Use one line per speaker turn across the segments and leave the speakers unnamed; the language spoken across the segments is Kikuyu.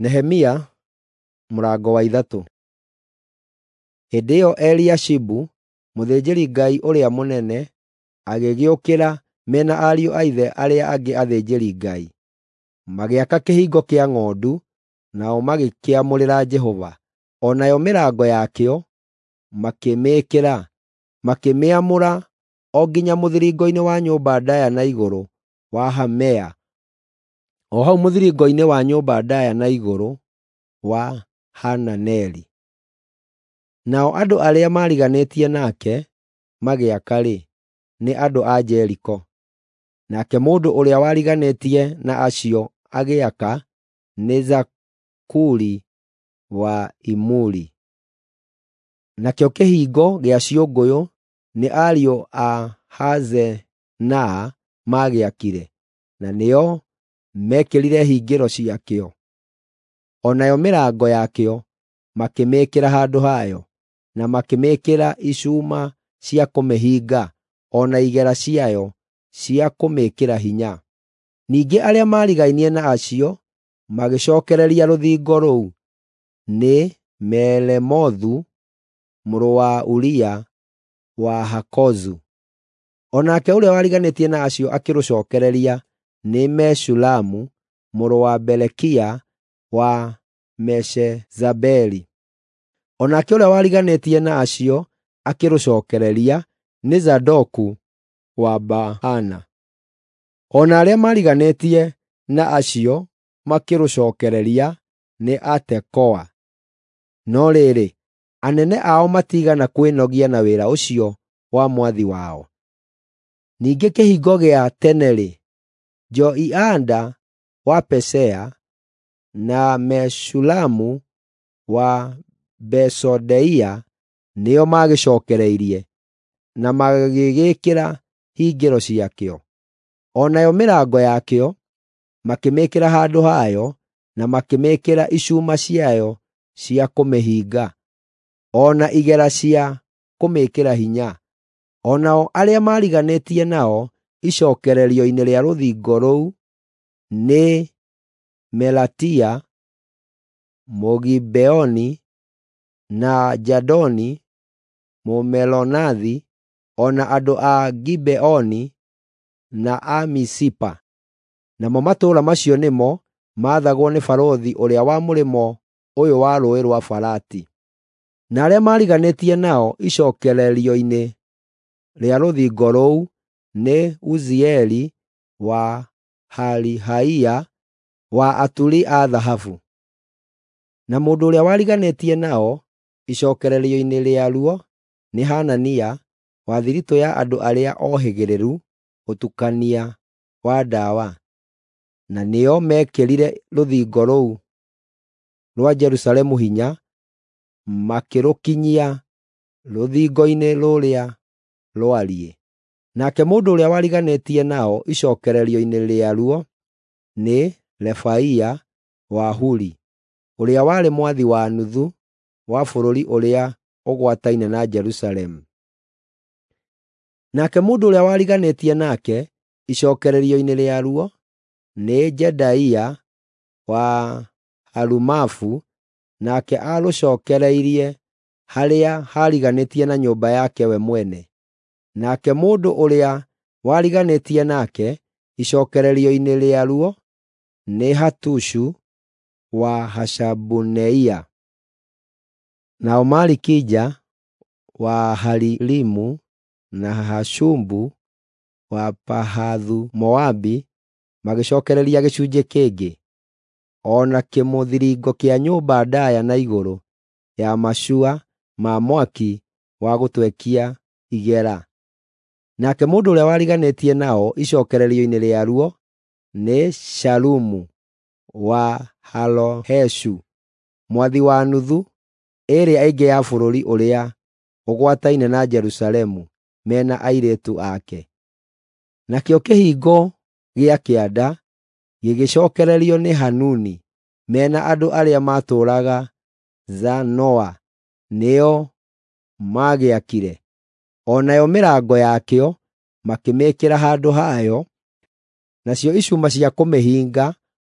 Nehemia mũrango wa 3. Hĩndĩ ĩyo Eliashibu mũthĩnjĩri-Ngai ũrĩa mũnene agĩgĩũkĩra mena ariũ a ithe arĩa angĩ athĩnjĩri-Ngai. Magĩaka kĩhingo kĩa ng'ondu, nao magĩkĩamũrĩra Jehova. O nayo mĩrango yakĩo makĩmĩamũra o nginya mũthiringo-inĩ wa nyũmba ndaaya na igũrũ wa Hamea, o hau mũthiringo-inĩ wa nyũmba ndaaya na igũrũ wa Hananeli. Nao andũ arĩa mariganĩtie nake magĩaka-rĩ, nĩ andũ a Jeriko. Nake mũndũ ũrĩa wariganĩtie na acio agĩaka nĩ Zakuri wa Imuri. Nakĩo kĩhingo gĩa ciũngũyũ nĩ ariũ a Hazenaa magĩakire, na nĩo mekĩrire hingĩro ciakĩo. O nayo mĩrango yakĩo makĩmĩĩkĩra handũ hayo, na makĩmĩĩkĩra icuma cia kũmĩhinga, o na igera ciayo cia kũmĩĩkĩra hinya. Ningĩ arĩa marigainie na acio magĩcookereria rũthingo rũu nĩ Meremothu mũrũ wa Uria wa Hakozu. O nake ũrĩa wariganĩtie na acio akĩrũcookereria nĩ Meshulamu mũrũ wa Berekia wa Meshezabeli. O nake ũrĩa wariganĩtie na acio akĩrũcookereria nĩ Zadoku wa Baana. O na arĩa mariganĩtie na acio makĩrũcookereria nĩ Atekoa. No rĩrĩ, anene ao matiigana kwĩnogia na wĩra ũcio wa mwathi wao. Ningĩ kĩhingo gĩa tene-rĩ, Joiada wa Pesea na Meshulamu wa Besodeia nĩo magĩcookereirie, na magĩgĩkĩra hingĩro ciakĩo. O nayo mĩrango yakĩo makĩmĩĩkĩra handũ hayo, na makĩmĩĩkĩra icuma ciayo cia kũmĩhinga, o na igera cia kũmĩĩkĩra hinya. O nao arĩa mariganĩtie nao icookererio-inĩ rĩa rũthingo rũu nĩ Melatia Mũgibeoni na Jadoni Mũmelonathi, o na andũ a Gibeoni na a Misipa. Namo matũũra macio nĩmo maathagwo nĩ barũthi ũrĩa wa mũrĩmo ũyũ wa Rũũĩ rwa Farati. Na arĩa mariganĩtie nao icookererio-inĩ rĩa rũthingo rũu nĩ Uzieli wa Harihaia wa aturi a thahabu. Na mũndũ ũrĩa wariganĩtie nao icookererio-inĩ rĩaruo nĩ Hanania wa thiritũ ya andũ arĩa ohĩgĩrĩru ũtukania wa ndawa. Na nĩo mekĩrire rũthingo rũu rwa Jerusalemu hinya, makĩrũkinyia rũthingo-inĩ rũrĩa rwariĩ. Nake mũndũ ũrĩa wariganĩtie nao icookererio-inĩ rĩaruo nĩ Refaia wa Huri, ũrĩa warĩ mwathi wa nuthu wa bũrũri ũrĩa ũgwataine na Jerusalemu. Nake mũndũ ũrĩa wariganĩtie nake icookererio-inĩ rĩaruo nĩ Jedaia wa Harumafu, nake arũcookereirie harĩa hariganĩtie na nyũmba yake we mwene. Nake mũndũ ũrĩa wariganĩtie nake icookererio-inĩ rĩaruo nĩ Hatushu wa Hashabuneia. Nao Malikija wa Harilimu na Hashumbu wa Pahathu Moabi magĩcookereria gĩcunjĩ kĩngĩ, o na kĩmũthiringo kĩa nyũmba ndaaya na igũrũ ya macua ma mwaki wa gũtwekia igera. Nake mũndũ ũrĩa wariganĩtie nao icookererio-inĩ rĩaruo nĩ Shalumu wa Haloheshu, mwathi wa nuthu ĩrĩa ĩngĩ ya bũrũri ũrĩa ũgwataine na Jerusalemu mena airĩtu ake. Nakĩo kĩhingo gĩa kĩanda gĩgĩcookererio nĩ Hanuni mena andũ arĩa matũũraga Zanoa, nĩo magĩakire. O nayo mĩrango yakĩo makĩmĩĩkĩra handũ hayo, nacio icuma cia kũmĩhinga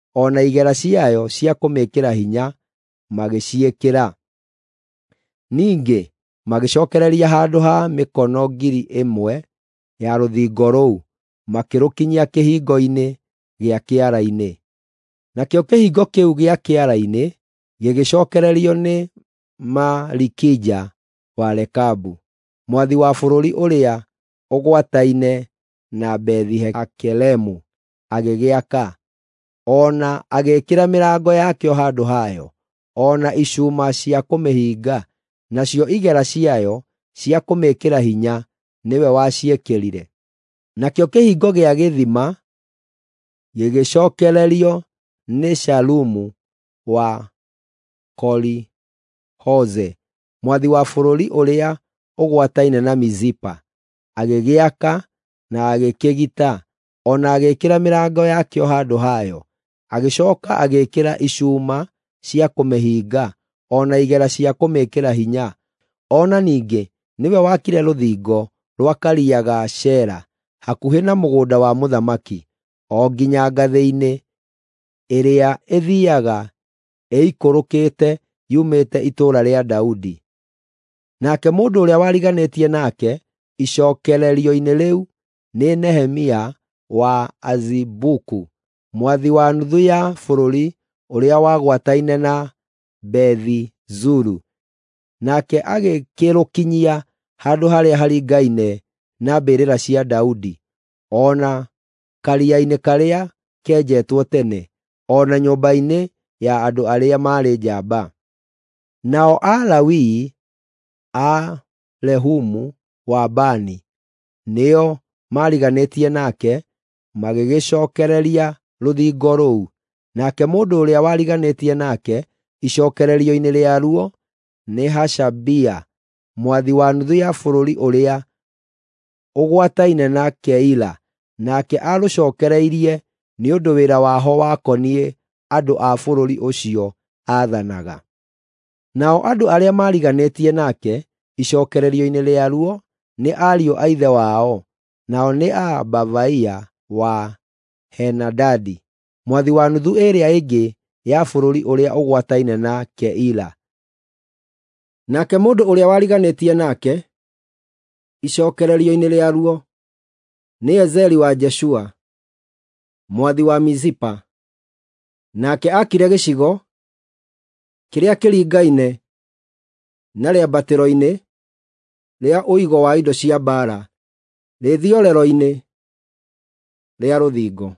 ona igera ciayo cia kũmĩkĩra hinya magĩciĩkĩra. Ningĩ magĩcokereria handũ ha mĩkono 1,000 ya rũthingo rũu, makĩrũkinyia kĩhingo-inĩ gĩa kĩara-inĩ. Nakĩo kĩhingo kĩu gĩa kĩara-inĩ gĩgĩcokererio nĩ Malikija wa Rekabu, mwathi wa bũrũri ũrĩa ũgwataine na Bethi-Hakeremu agĩgĩaka, ona agĩĩkĩra mĩrango yakĩo handũ hayo, ona icuma cia kũmĩhinga, nacio igera ciayo cia kũmĩkĩra hinya nĩwe waciĩkĩrire. Nakĩo kĩhingo gĩa gĩthima gĩgĩcokererio nĩ Shalumu wa Koli-Hoze, mwathi wa bũrũri ũrĩa ũgwataine na Mizipa, agĩgĩaka na agĩkĩgita, ona agĩĩkĩra mĩrango yakĩo handũ hayo, agĩcooka agĩĩkĩra icuma cia kũmĩhinga, ona igera cia kũmĩkĩra hinya. Ona ningĩ nĩwe wakire rũthingo rwa Karia ga Shera hakuhĩ na mũgũnda wa mũthamaki, o nginya ngathĩ-inĩ ĩrĩa ĩthiiaga ĩikũrũkĩte yumĩte itũũra rĩa Daudi. Nake mũndũ ũrĩa wariganĩtie nake icokererio-inĩ rĩu nĩ Nehemia wa Azibuku, mwathi wa nuthu ya bũrũri ũrĩa wagwataine na Bethi-Zuru, nake agĩkĩrũkinyia handũ harĩa haringaine na mbĩrĩra cia Daudi, ona karia-inĩ karĩa kenjetwo tene, ona nyũmba-inĩ ya andũ arĩa marĩ njamba. Nao Alawii a Rehumu wa Bani nĩo mariganĩtie nake magĩgĩcokereria rũthingo rũu. Nake mũndũ ũrĩa wariganĩtie nake icokererio-inĩ rĩaruo nĩ Hashabia, mwathi wa nuthu ya bũrũri ũrĩa ũgwataine na Keila, nake arũcokereirie nĩ ũndũ wĩra waho wakoniĩ andũ a bũrũri ũcio aathanaga. Nao andũ arĩa mariganĩtie nake icokererio-inĩ rĩaruo nĩ ariũ a ithe wao, nao nĩ a Bavaia wa Henadadi, mwathi wa nuthu ĩrĩa ĩngĩ ya bũrũri ũrĩa ũgwataine na Keila. Nake mũndũ ũrĩa wariganĩtie nake icokererio-inĩ rĩaruo nĩ Ezeri wa Jeshua, mwathi wa Mizipa, nake akire gĩcigo kĩrĩa kĩringaine na rĩambatĩro-inĩ rĩa ũigo wa indo cia mbaara rĩthiorero-inĩ rĩa rũthingo.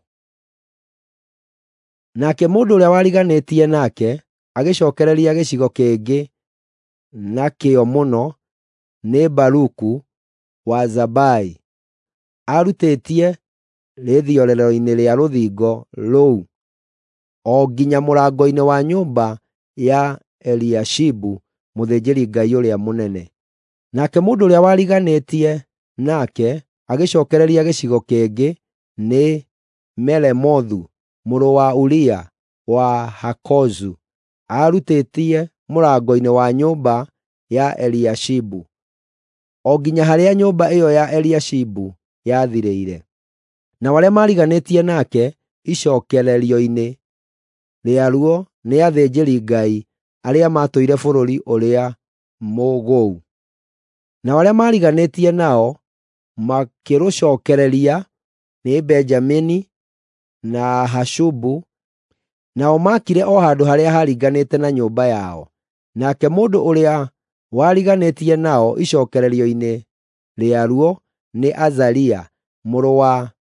Nake mũndũ ũrĩa wariganĩtie nake agĩcokereria gĩcigo kĩngĩ na kĩo mũno nĩ Baruku wa Zabai, arutĩtie rĩthiorero-inĩ rĩa rũthingo rũu o nginya mũrango-inĩ wa nyũmba ya Eliashibu mũthĩnjĩri-Ngai ũrĩa mũnene. Nake mũndũ ũrĩa wariganĩtie nake agĩcokereria gĩcigo kĩngĩ nĩ Meremothu mũrũ wa Uria wa Hakozu, arutĩtie mũrango-inĩ wa nyũmba ya Eliashibu o nginya harĩa nyũmba ĩyo ya Eliashibu yathirĩire. Na arĩa mariganĩtie nake icokererio-inĩ rĩaruo nĩ athĩnjĩri-Ngai arĩa matũire bũrũri ũrĩa mũgũu. Na arĩa mariganĩtie nao makĩrũcokereria nĩ Benjamini na Hashubu, nao makire o handũ harĩa haringanĩte na nyũmba yao. Nake mũndũ ũrĩa wariganĩtie nao icokererio-inĩ rĩaruo nĩ Azaria mũrũ wa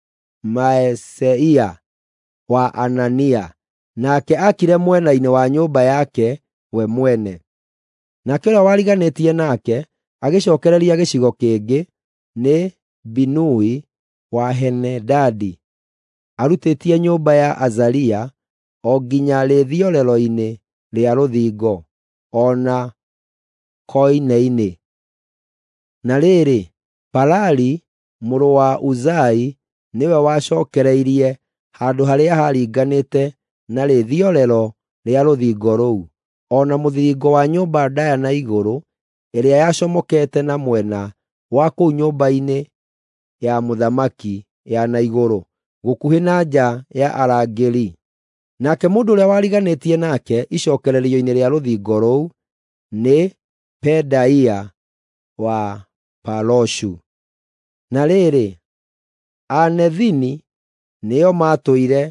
Maeseia wa Anania, nake akire mwena-inĩ wa nyũmba yake we mwene. Nake ũrĩa wariganĩtie nake agĩcokereria gĩcigo kĩngĩ nĩ Binui wa Henedadi, arutĩtie nyũmba ya Azaria o nginya rĩthiorero-inĩ rĩa rũthingo ona koine-inĩ. Na rĩrĩ, Palali mũrũ wa Uzai nĩwe wacokereirie handũ harĩa haringanĩte na rĩthiorero rĩa rũthingo rũu, ona mũthiringo wa nyũmba ndaya na igũrũ ĩrĩa yacomokete na mwena wa kũu nyũmba-inĩ ya mũthamaki ya na igũrũ, gũkuhĩ na nja ya arangĩri. Nake mũndũ ũrĩa wariganĩtie nake icokererio-inĩ rĩa rũthingo rũu nĩ Pedaia wa Paroshu. Na rĩrĩ, Anethini nĩo maatũire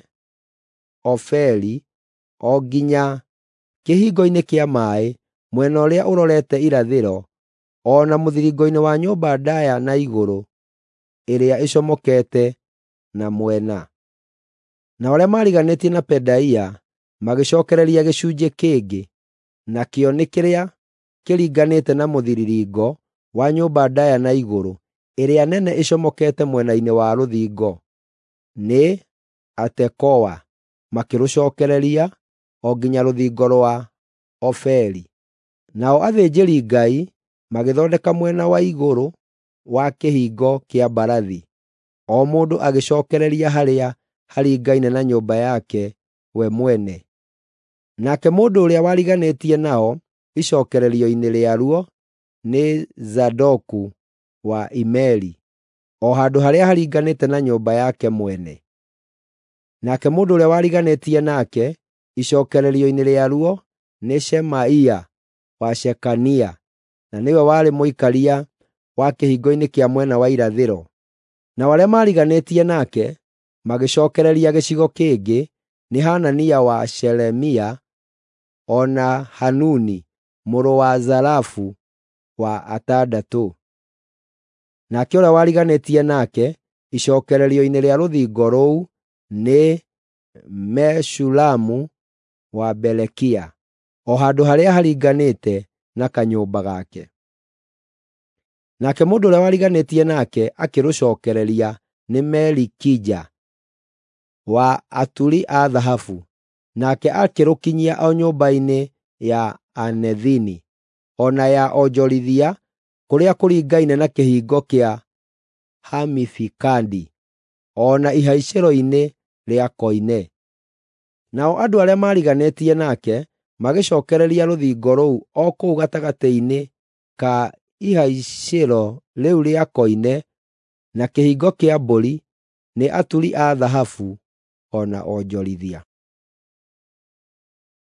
Ofeli o nginya kĩhingo-inĩ kĩa maaĩ mwena ũrĩa ũrorete irathĩro, o na mũthiringo-inĩ wa nyũmba ndaaya na igũrũ ĩrĩa ĩcomokete na mwena. Na arĩa mariganĩtie na Pedaia magĩcokereria gĩcunjĩ kĩngĩ, nakĩo nĩ kĩrĩa kĩringanĩte na mũthiriringo wa nyũmba ndaaya na igũrũ ĩrĩa nene ĩcomokete mwena-inĩ wa rũthingo, nĩ Atekoa, makĩrũcokereria o nginya rũthingo rwa Ofeli. Nao athĩnjĩri-Ngai magĩthondeka mwena wa igũrũ wa kĩhingo kĩa mbarathi, o mũndũ agĩcokereria harĩa haringaine na nyũmba yake we mwene. Nake mũndũ ũrĩa wariganĩtie nao icokererio-inĩ rĩaruo nĩ Zadoku wa Imeri, o handũ harĩa haringanĩte na nyũmba yake mwene. Nake mũndũ ũrĩa wariganĩtie nake icokererio-inĩ rĩaruo nĩ Shemaia wa Shekania, na nĩwe warĩ mũikaria wa kĩhingo-inĩ kĩa mwena wa irathĩro. Na arĩa mariganĩtie nake magĩcokereria gĩcigo kĩngĩ nĩ Hanania wa Shelemia, o na Hanuni mũrũ wa Zarafu wa atandatũ. Nake ũrĩa wariganĩtie nake icokererio-inĩ rĩa rũthingo rũu nĩ Meshulamu wa Berekia, o handũ harĩa haringanĩte na kanyũmba gake. Nake mũndũ ũrĩa wariganĩtie nake akĩrũcokereria nĩ Melikija wa aturi a thahabu, nake akĩrũkinyia o nyũmba-inĩ ya Anethini, o na ya onjorithia kũrĩa kũringaine na kĩhingo kĩa Hamifikadi, o na ihaicĩro-inĩ rĩa koine. Nao andũ arĩa mariganĩtie nake magĩcokereria rũthingo rũu o kũu gatagatĩ-inĩ ka ihaicĩro rĩu rĩa koine na kĩhingo kĩa mbũri nĩ aturi a thahabu o na onjorithia.